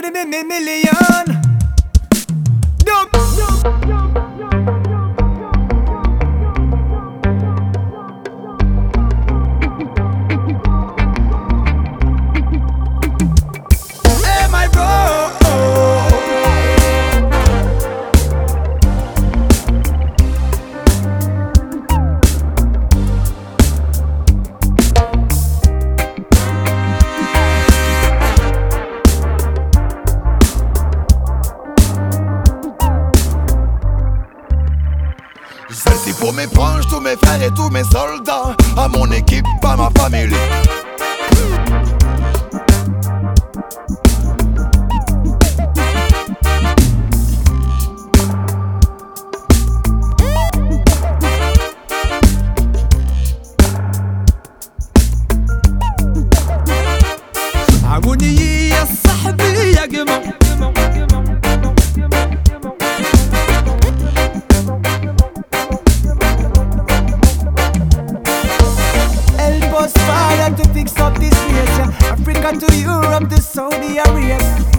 million. Dump. Hey, my bro. Celle-ci pour mes proches, tous mes frères et tous mes soldats, à mon équipe, à ma famille. عاوني يا صاحبي يا قمر. Fire to fix up this nation, Africa to Europe to Saudi Arabia.